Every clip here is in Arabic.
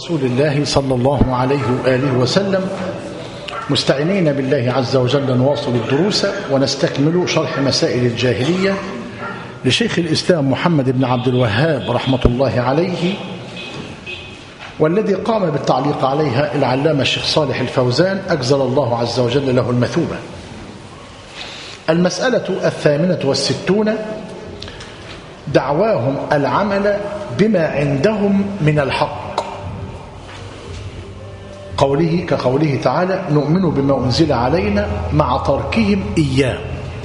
رسول الله صلى الله عليه وآله وسلم، مستعينين بالله عز وجل نواصل الدروس ونستكمل شرح مسائل الجاهلية لشيخ الإسلام محمد بن عبد الوهاب رحمة الله عليه، والذي قام بالتعليق عليها العلامة الشيخ صالح الفوزان أجزل الله عز وجل له المثوبة. المسألة 68 دعواهم العمل بما عندهم من الحق، كقوله تعالى: نؤمن بما أنزل علينا مع تركهم إياه.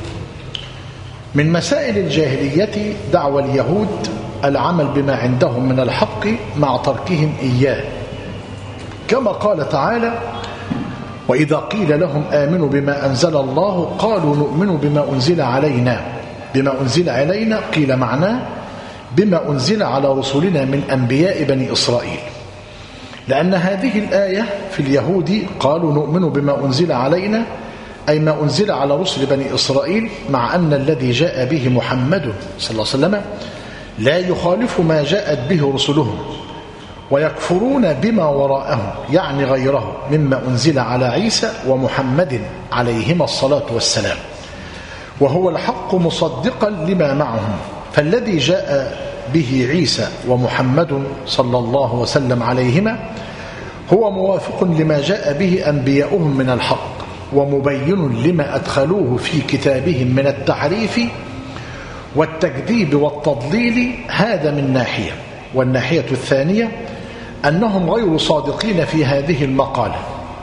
من مسائل الجاهلية دعوى اليهود العمل بما عندهم من الحق مع تركهم إياه، كما قال تعالى: وإذا قيل لهم آمنوا بما أنزل الله قالوا نؤمن بما أنزل علينا. بما أنزل علينا قيل معناه بما أنزل على رسلنا من أنبياء بني إسرائيل، لأن هذه الآية في اليهود قالوا نؤمن بما أنزل علينا، أي ما أنزل على رسل بني إسرائيل، مع أن الذي جاء به محمد صلى الله عليه وسلم لا يخالف ما جاءت به رسلهم، ويكفرون بما وراءه يعني غيره مما أنزل على عيسى ومحمد عليهما الصلاة والسلام، وهو الحق مصدقا لما معهم. فالذي جاء به عيسى ومحمد صلى الله وسلم عليهما هو موافق لما جاء به أنبياؤهم من الحق، ومبين لما أدخلوه في كتابهم من التحريف والتكذيب والتضليل. هذا من ناحية. والناحية الثانية أنهم غير صادقين في هذه المقالة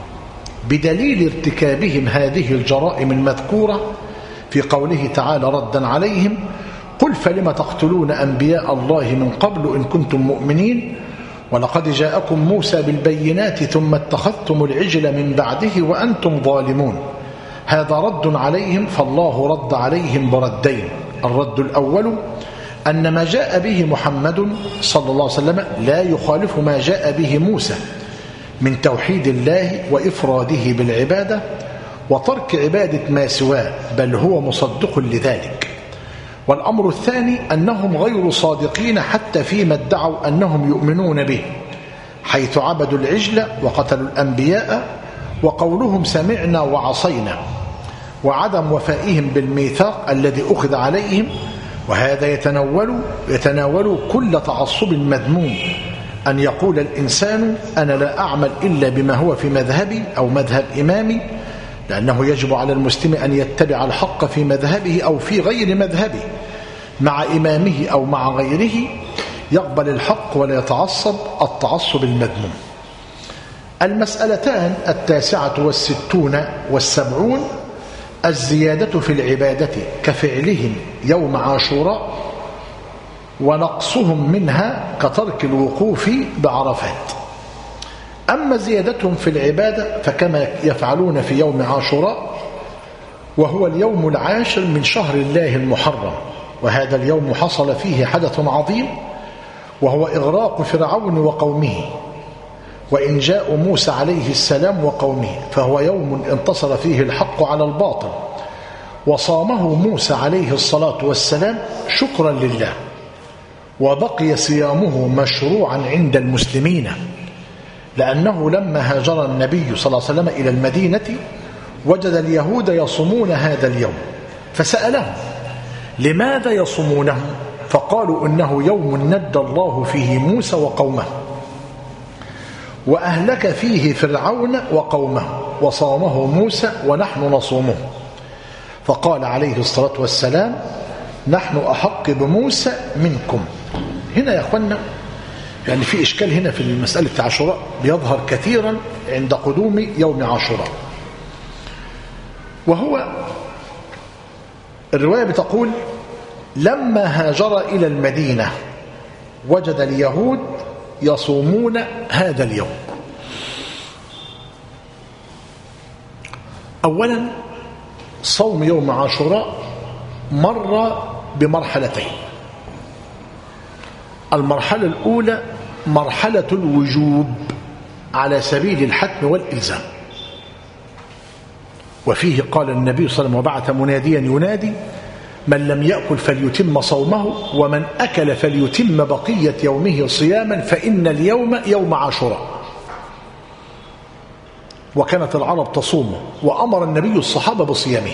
بدليل ارتكابهم هذه الجرائم المذكورة في قوله تعالى ردا عليهم: قل فلم تقتلون أنبياء الله من قبل إن كنتم مؤمنين ولقد جاءكم موسى بالبينات ثم اتخذتم العجل من بعده وأنتم ظالمون. هذا رد عليهم، فالله رد عليهم بردين: الرد الأول أن ما جاء به محمد صلى الله عليه وسلم لا يخالف ما جاء به موسى من توحيد الله وإفراده بالعبادة وترك عبادة ما سواه، بل هو مصدق لذلك. والأمر الثاني أنهم غير صادقين حتى فيما ادعوا أنهم يؤمنون به، حيث عبدوا العجل وقتلوا الأنبياء، وقولهم سمعنا وعصينا، وعدم وفائهم بالميثاق الذي أخذ عليهم. وهذا يتناول كل تعصب مذموم، أن يقول الإنسان أنا لا أعمل إلا بما هو في مذهبي أو مذهب إمامي، لأنه يجب على المسلم أن يتبع الحق في مذهبه أو في غير مذهبه، مع إمامه أو مع غيره، يقبل الحق ولا يتعصب التعصب المذموم. المسألتان 69 و70 الزيادة في العبادة كفعلهم يوم عاشوراء، ونقصهم منها كترك الوقوف بعرفات. أما زيادتهم في العبادة فكما يفعلون في يوم عاشوراء، وهو اليوم العاشر من شهر الله المحرم، وهذا اليوم حصل فيه حدث عظيم، وهو إغراق فرعون وقومه وإنجاء موسى عليه السلام وقومه، فهو يوم انتصر فيه الحق على الباطل، وصامه موسى عليه الصلاة والسلام شكرا لله، وبقي صيامه مشروعا عند المسلمين، لأنه لما هاجر النبي صلى الله عليه وسلم إلى المدينة وجد اليهود يصومون هذا اليوم، فسألهم لماذا يصومونه؟ فقالوا إنه يوم نجى الله فيه موسى وقومه وأهلك فيه فرعون وقومه، وصامه موسى ونحن نصومه. فقال عليه الصلاة والسلام: نحن أحق بموسى منكم. هنا يا أخوانا يعني في إشكال هنا في المسألة عاشوراء بيظهر كثيرا عند قدوم يوم عاشوراء، وهو الرواية بتقول: لما هاجر إلى المدينة وجد اليهود يصومون هذا اليوم. أولا صوم يوم عاشوراء مر بمرحلتين. المرحلة الأولى مرحلة الوجوب على سبيل الحتم والإلزام، وفيه قال النبي صلى الله عليه وسلم: وبعث مناديا ينادي من لم يأكل فليتم صومه، ومن أكل فليتم بقية يومه صياما، فإن اليوم يوم عاشوراء. وكانت العرب تصومه، وأمر النبي الصحابة بصيامه.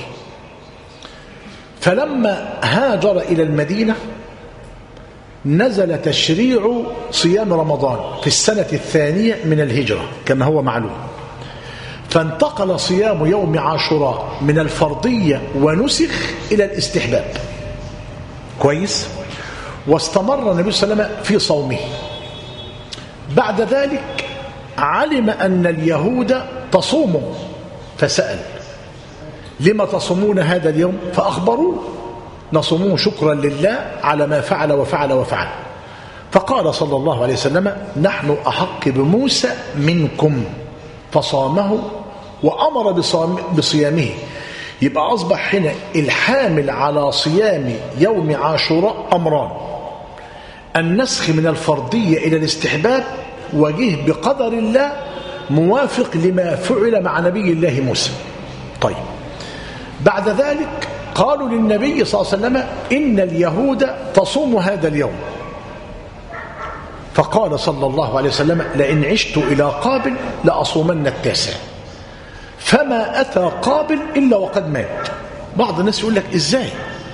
فلما هاجر إلى المدينة نزل تشريع صيام رمضان في السنة الثانية من الهجرة كما هو معلوم، فانتقل صيام يوم عاشوراء من الفرضية ونسخ إلى الاستحباب. كويس. واستمر النبي صلى الله عليه وسلم في صومه. بعد ذلك علم أن اليهود تصوم، فسأل: لما تصومون هذا اليوم؟ فأخبروه: نصومه شكرا لله على ما فعل وفعل وفعل. فقال صلى الله عليه وسلم: نحن أحق بموسى منكم، فصامه وأمر بصيامه. يبقى أصبح هنا الحامل على صيام يوم عاشوراء أمران: النسخ من الفرضية إلى الاستحباب، وجه بقدر الله موافق لما فعل مع نبي الله موسى. طيب، بعد ذلك قالوا للنبي صلى الله عليه وسلم: إن اليهود تصوم هذا اليوم. فقال صلى الله عليه وسلم: لئن عشت إلى قابل لأصومن التاسع. فما أتى قابل إلا وقد مات. بعض الناس يقول لك: إزاي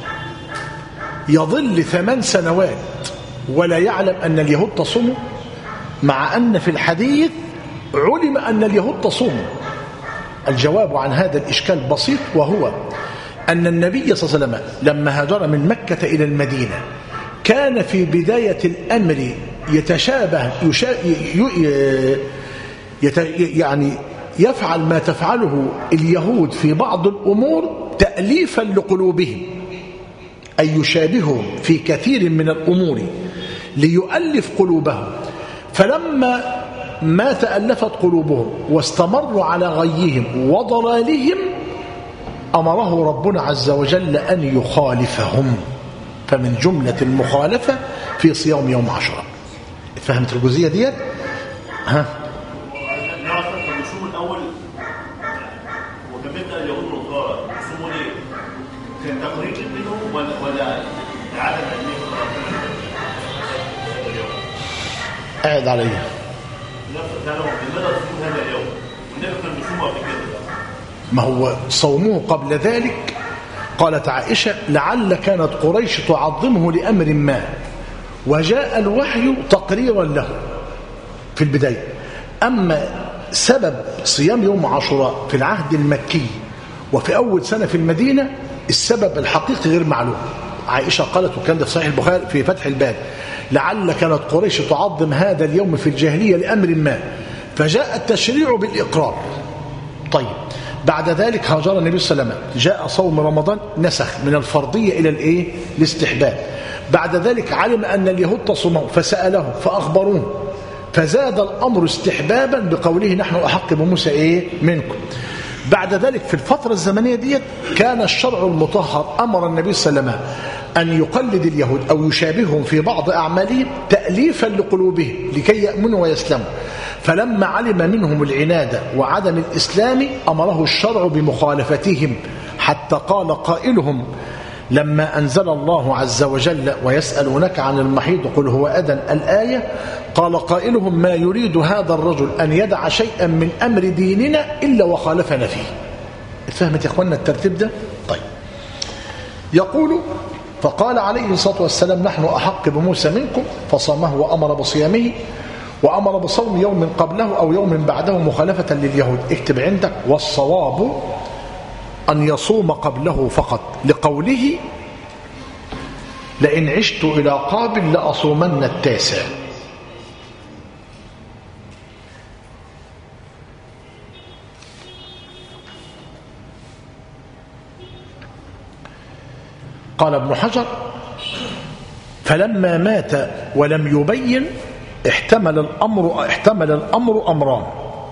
يظل 8 سنوات ولا يعلم أن اليهود تصوم، مع أن في الحديث علم أن اليهود تصوم؟ الجواب عن هذا الإشكال بسيط، وهو أن النبي صلى الله عليه وسلم لما هاجر من مكة إلى المدينة كان في بداية الأمر يتشابه يعني يفعل ما تفعله اليهود في بعض الأمور تأليفا لقلوبهم، أي يشابههم في كثير من الأمور ليؤلف قلوبهم. فلما ما تألفت قلوبهم واستمروا على غيهم وضلالهم أمره ربنا عز وجل أن يخالفهم، فمن جملة المخالفة في صيام يوم عاشوراء. فهمت الجزئية ديت؟ ها؟ قاعد عليها. ما هو صومه قبل ذلك قالت عائشة: لعل كانت قريش تعظمه لأمر ما، وجاء الوحي تقريرا له في البداية. أما سبب صيام يوم عاشوراء في العهد المكي وفي أول سنة في المدينة السبب الحقيقي غير معلوم. عائشة قالت، وكان ده في صحيح البخاري في فتح الباب: لعل كانت قريش تعظم هذا اليوم في الجاهلية لأمر ما، فجاء التشريع بالإقرار. طيب، بعد ذلك هاجر النبي صلى الله عليه وسلم، جاء صوم رمضان نسخ من الفرضية إلى الاستحباب. بعد ذلك علم أن اليهود تصومون فسأله فأخبروه، فزاد الأمر استحبابا بقوله: نحن أحق بموسى منكم. بعد ذلك في الفترة الزمنية ديت كان الشرع المطهر أمر النبي صلى الله عليه وسلم أن يقلد اليهود أو يشابههم في بعض أعمالهم تأليفا لقلوبهم لكي يأمنوا ويسلموا. فلما علم منهم العناد وعدم الإسلام أمره الشرع بمخالفتهم، حتى قال قائلهم لما أنزل الله عز وجل: ويسألونك عن المحيض قل هو أذى الآية، قال قائلهم: ما يريد هذا الرجل أن يدع شيئا من أمر ديننا إلا وخالفنا فيه. فهمت يا أخوانا الترتيب ده؟ طيب، يقول: فقال عليه الصلاة والسلام: نحن أحق بموسى منكم، فصامه وأمر بصيامه، وأمر بصوم يوم قبله أو يوم بعده مخالفة لليهود. اكتب عندك: والصواب أن يصوم قبله فقط، لقوله: لئن عشت إلى قابل لأصومن التاسع. قال ابن حجر: فلما مات ولم يبين احتمل الأمر أمران.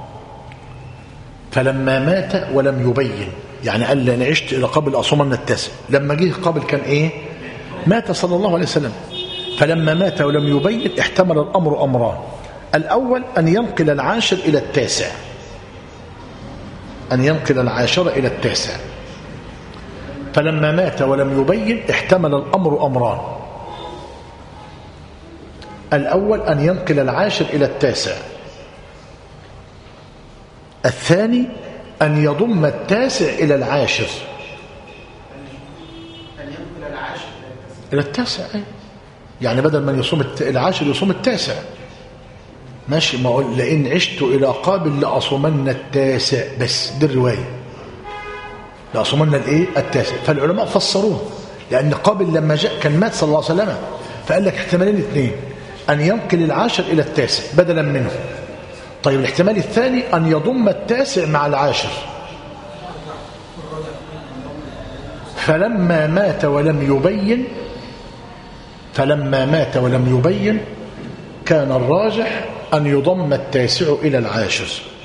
فلما مات ولم يبين يعني قال: لأن عشت إلى قبل أصومن التاسع. لما جه قبل كان مات صلى الله عليه وسلم. فلما مات ولم يبين احتمل الأمر أمران: الأول أن ينقل العاشر إلى التاسع، فلما مات ولم يبين احتمل الأمر أمران: الأول أن ينقل العاشر إلى التاسع، الثاني أن يضم التاسع إلى العاشر. إلى التاسع يعني بدل من يصوم العاشر يصوم التاسع. ماشي، ما أقول لئن عشت إلى قابل لأصومن التاسع، بس دي الرواية، لأصومن الإيه؟ التاسع. فالعلماء فسروه، لأن قابل لما جاء كان مات صلى الله عليه وسلم، فقال لك احتمالين اثنين: أن ينقل العاشر إلى التاسع بدلا منه. طيب الاحتمال الثاني أن يضم التاسع مع العاشر. فلما مات ولم يبين كان الراجح أن يضم التاسع إلى العاشر.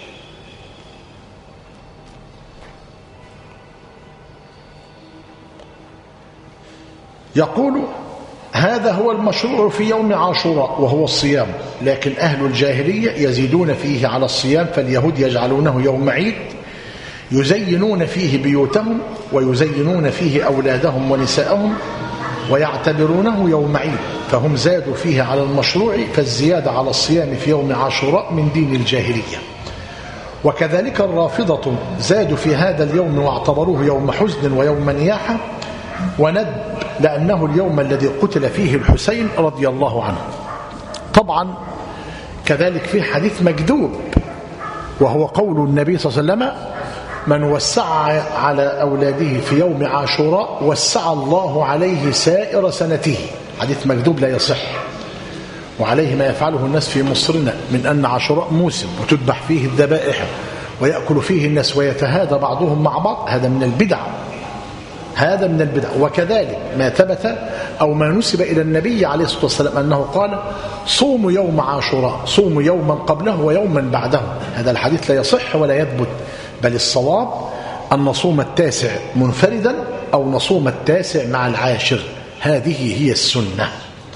يقول: هذا هو المشروع في يوم عاشوراء وهو الصيام، لكن أهل الجاهلية يزيدون فيه على الصيام، فاليهود يجعلونه يوم عيد يزينون فيه بيوتهم ويزينون فيه أولادهم ونساءهم ويعتبرونه يوم عيد، فهم زادوا فيه على المشروع، فالزيادة على الصيام في يوم عاشوراء من دين الجاهلية. وكذلك الرافضة زادوا في هذا اليوم واعتبروه يوم حزن ويوم نياحة وندب، لأنه اليوم الذي قتل فيه الحسين رضي الله عنه. طبعا كذلك في حديث مكذوب، وهو قول النبي صلى الله عليه وسلم: من وسع على أولاده في يوم عاشوراء وسع الله عليه سائر سنته. حديث مكذوب لا يصح، وعليه ما يفعله الناس في مصرنا من أن عاشوراء موسم وتذبح فيه الذبائح ويأكل فيه الناس ويتهادى بعضهم مع بعض، هذا من البدع، هذا من البدع. وكذلك ما ثبت أو ما نسب إلى النبي عليه الصلاة والسلام أنه قال: صوموا يوم عاشوراء، صوموا يوما قبله ويوما بعده. هذا الحديث لا يصح ولا يثبت، بل الصواب أن نصوم التاسع منفردا أو نصوم التاسع مع العاشر، هذه هي السنة.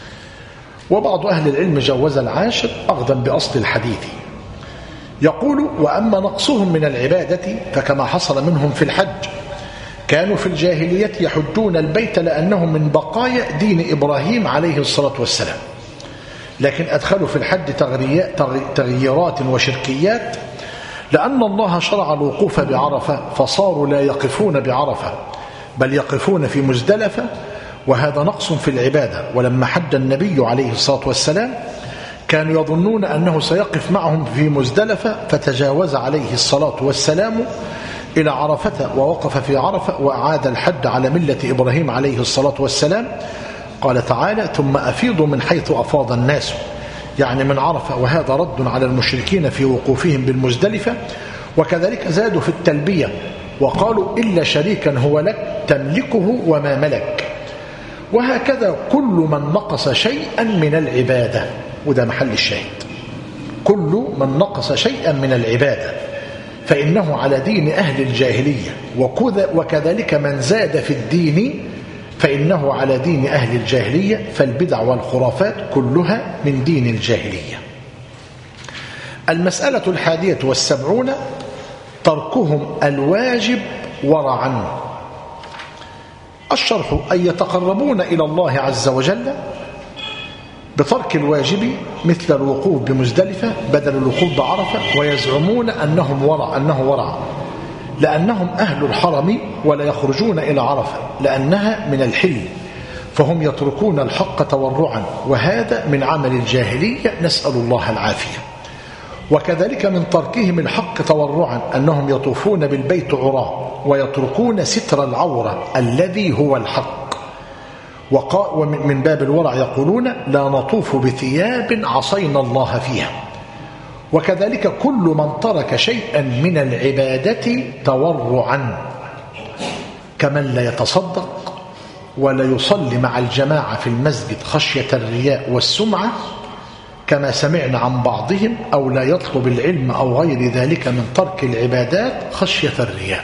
وبعض أهل العلم جوز العاشر أخذا بأصل الحديث. يقول: وأما نقصهم من العبادة فكما حصل منهم في الحج، كانوا في الجاهلية يحجون البيت لأنهم من بقايا دين إبراهيم عليه الصلاة والسلام، لكن أدخلوا في الحج تغييرات وشركيات، لأن الله شرع الوقوف بعرفة فصاروا لا يقفون بعرفة بل يقفون في مزدلفة، وهذا نقص في العبادة. ولما حج النبي عليه الصلاة والسلام كانوا يظنون أنه سيقف معهم في مزدلفة، فتجاوز عليه الصلاة والسلام إلى عرفة ووقف في عرفة وأعاد الحج على ملة إبراهيم عليه الصلاة والسلام. قال تعالى: ثم أفيضوا من حيث أفاض الناس، يعني من عرفة، وهذا رد على المشركين في وقوفهم بالمزدلفة. وكذلك زادوا في التلبية وقالوا: إلا شريكا هو لك تملكه وما ملك. وهكذا كل من نقص شيئا من العبادة، وده محل الشاهد، كل من نقص شيئا من العبادة فإنه على دين أهل الجاهلية، وكذلك من زاد في الدين فإنه على دين أهل الجاهلية، فالبدع والخرافات كلها من دين الجاهلية. المسألة 71: تركهم الواجب ورعا. الشرح: أن يتقربون إلى الله عز وجل بترك الواجب مثل الوقوف بمزدلفة بدل الوقوف بعرفة، ويزعمون أنه ورع لأنهم أهل الحرم ولا يخرجون إلى عرفة لأنها من الحل، فهم يتركون الحق تورعا، وهذا من عمل الجاهلية، نسأل الله العافية. وكذلك من تركهم الحق تورعا أنهم يطوفون بالبيت عراة ويتركون ستر العورة الذي هو الحق، ومن باب الورع يقولون: لا نطوف بثياب عصينا الله فيها. وكذلك كل من ترك شيئا من العبادة تورعا، كمن لا يتصدق ولا يصلي مع الجماعة في المسجد خشية الرياء والسمعة كما سمعنا عن بعضهم، أو لا يطلب العلم أو غير ذلك من ترك العبادات خشية الرياء.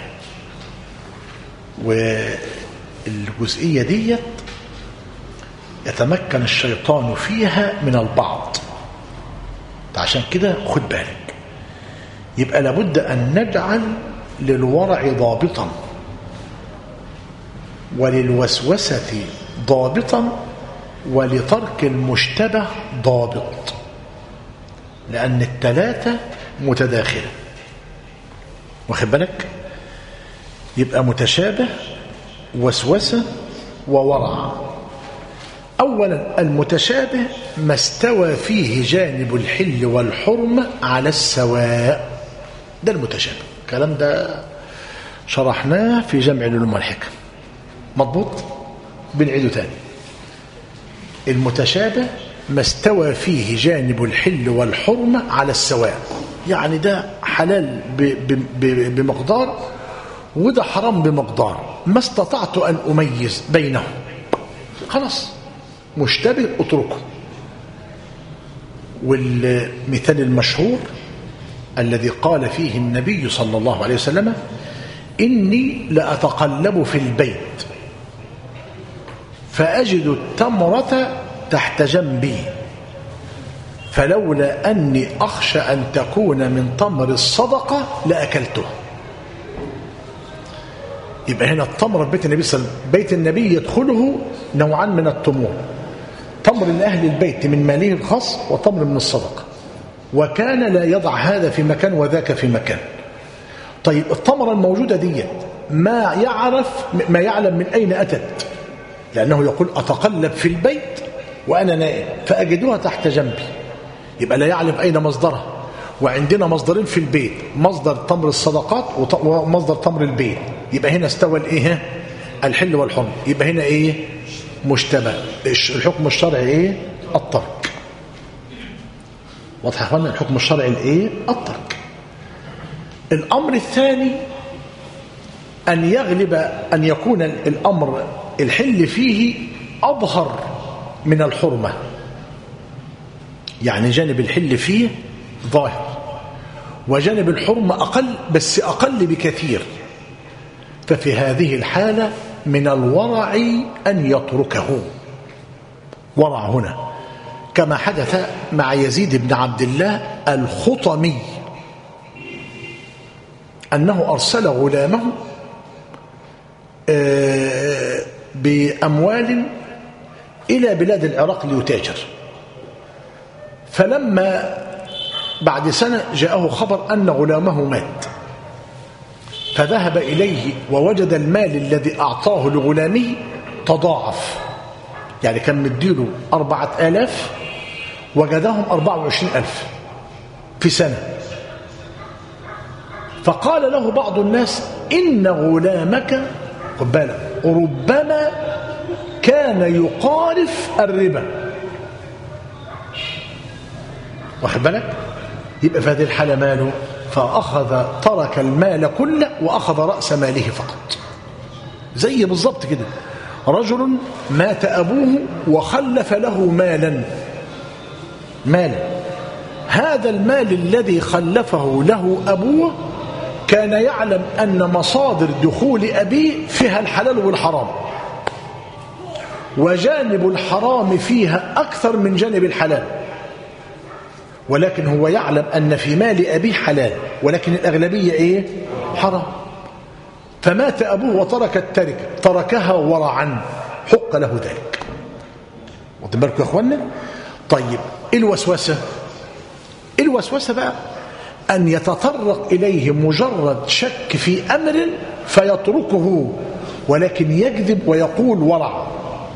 والجزئية دي يتمكن الشيطان فيها من البعض، عشان كده خد بالك. يبقى لابد أن نجعل للورع ضابطا، وللوسوسة ضابطا ولترك المشتبه ضابط، لأن الثلاثة متداخلة. واخد بالك؟ يبقى متشابه، وسوسة، وورع. أولا المتشابه ما استوى فيه جانب الحل والحرمة على السواء، ده المتشابه. الكلام ده شرحناه في جمع العلوم والحكم، مضبوط؟ بنعيده تاني. المتشابه ما استوى فيه جانب الحل والحرمة على السواء، يعني ده حلال بمقدار وده حرام بمقدار، ما استطعت أن أميز بينهم، خلاص مشتبه اتركه. والمثال المشهور الذي قال فيه النبي صلى الله عليه وسلم: إني لأتقلب في البيت فأجد التمرة تحت جنبي فلولا أني أخشى أن تكون من تمر الصدقة لأكلته. يبقى هنا التمر بيت النبي صلى الله عليه وسلم، بيت النبي يدخله نوعان من التمور: تمر لأهل البيت من ماله الخاص، وتمر من الصدقة، وكان لا يضع هذا في مكان وذاك في مكان. طيب التمرة الموجودة ديت ما يعلم من أين أتت، لأنه يقول أتقلب في البيت وأنا نائم فأجدها تحت جنبي، يبقى لا يعلم أين مصدرها. وعندنا مصدرين في البيت، مصدر تمر الصدقات ومصدر تمر البيت، يبقى هنا استوى الايه؟ الحل والحرم. يبقى هنا ايه؟ مشتبه. الحكم الشرعي ايه؟ الترك. واضح يا اخوانا؟ الحكم الشرعي الايه؟ الترك. الامر الثاني ان يغلب، ان يكون الامر الحل فيه اظهر من الحرمه، يعني جانب الحل فيه ظاهر وجانب الحرمه اقل، بس اقل بكثير. ففي هذه الحالة من الورع أن يتركه. ورع هنا كما حدث مع يزيد بن عبد الله الخطمي، أنه أرسل غلامه بأموال إلى بلاد العراق ليتاجر، فلما بعد سنة جاءه خبر أن غلامه مات، فذهب إليه ووجد المال الذي أعطاه لغلامه تضاعف، يعني كان مديله 4000 وجدهم 24000 في سنة. فقال له بعض الناس: إن غلامك خد بالك ربما كان يقارف الربا. واخد بالك؟ يبقى في هذه الحالة ماله؟ فأخذ ترك المال كله وأخذ رأس ماله فقط. زي بالضبط كده رجل مات أبوه وخلف له مالا، هذا المال الذي خلفه له أبوه كان يعلم أن مصادر دخول أبيه فيها الحلال والحرام، وجانب الحرام فيها أكثر من جانب الحلال، ولكن هو يعلم أن في مال أبيه حلال ولكن الأغلبية إيه؟ حرام. فمات أبوه وترك التركة، تركها ورعا، حق له ذلك. واخدين بالكم يا أخوانا؟ طيب الوسوسة بقى أن يتطرق إليه مجرد شك في أمر فيتركه، ولكن يكذب ويقول ورع.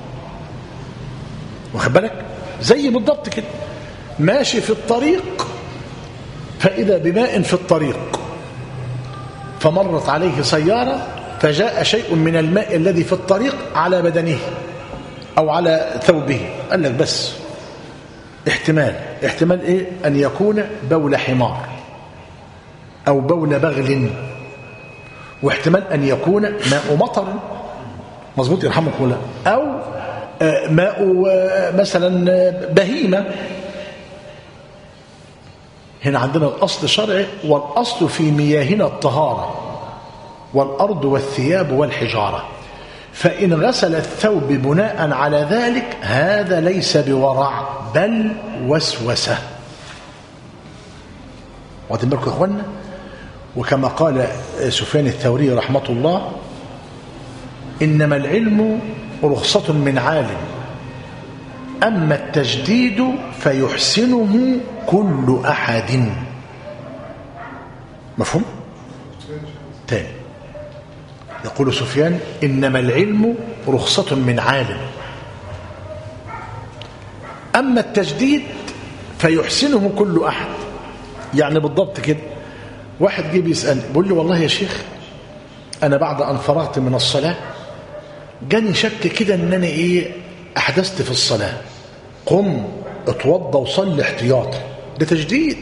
واخد بالك؟ زي بالضبط كده ماشي في الطريق فإذا بماء في الطريق، فمرت عليه سيارة فجاء شيء من الماء الذي في الطريق على بدنه أو على ثوبه، قال لك بس احتمال إيه؟ أن يكون بول حمار أو بول بغل، واحتمال أن يكون ماء مطر، مظبوط يرحمكم الله، أو ماء مثلا بهيمة. هنا عندنا الأصل شرعي، والأصل في مياهنا الطهارة والأرض والثياب والحجارة، فإن غسل الثوب بناء على ذلك هذا ليس بورع بل وسوسة. واخدين بالكم يا اخوانا؟ وكما قال سفيان الثوري رحمه الله: إنما العلم رخصة من عالم، أما التجديد فيحسنه كل أحد. مفهوم؟ تاني يقول سفيان: إنما العلم رخصة من عالم، أما التجديد فيحسنه كل أحد. يعني بالضبط كده، واحد جه بيسألني بيقول لي: والله يا شيخ أنا بعد أن فرغت من الصلاة جاني شك كده إن أنا أحدثت في الصلاة، قم اتوضى وصلي احتياطا. ده تجديد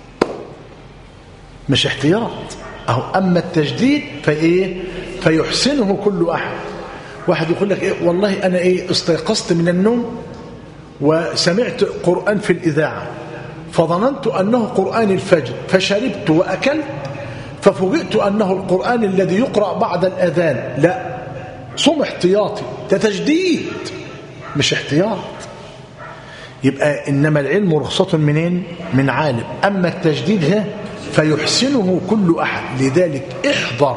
مش احتياط. أهو أما التجديد فيحسنه كل أحد. واحد يقول لك والله أنا استيقظت من النوم وسمعت قرآن في الإذاعة فظننت أنه قرآن الفجر فشربت وأكلت ففوجئت أنه القرآن الذي يقرأ بعد الأذان. لا، صم احتياطي. ده تجديد مش احتياط. يبقى إنما العلم رخصة منين؟ من عالم. أما التجديد فيحسنه كل أحد. لذلك احذر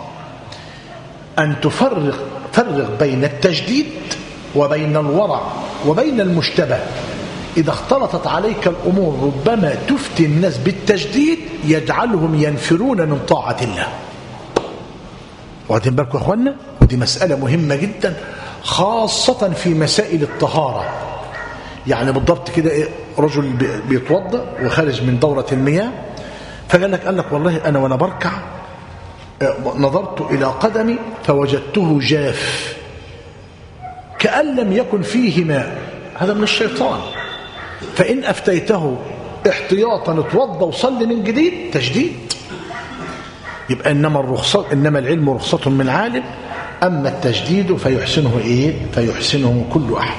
أن تفرق بين التجديد وبين الورع وبين المشتبه. إذا اختلطت عليك الأمور ربما تفتي الناس بالتجديد يجعلهم ينفرون من طاعة الله. واخدين بالكم يا أخوانا؟ ودي مسألة مهمة جدا خاصة في مسائل الطهارة. يعني بالضبط كده رجل بيتوضأ وخارج من دورة المياه فقال لك والله أنا وأنا بركع نظرت إلى قدمي فوجدته جاف كأن لم يكن فيه ماء. هذا من الشيطان. فإن أفتيته احتياطا اتوضى وصلي من جديد تجديد. يبقى إنما العلم رخصة من عالم، أما التجديد فيحسنه كل أحد.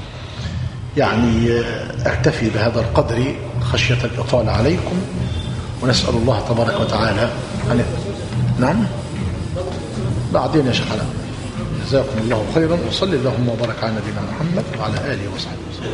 يعني أكتفي بهذا القدر خشية الإطالة عليكم، ونسأل الله تبارك وتعالى أن نعم بعدين يا شيخ حلال. جزاكم الله خيرا، وصلي اللهم وبارك على نبينا محمد وعلى آله وصحبه وسلم.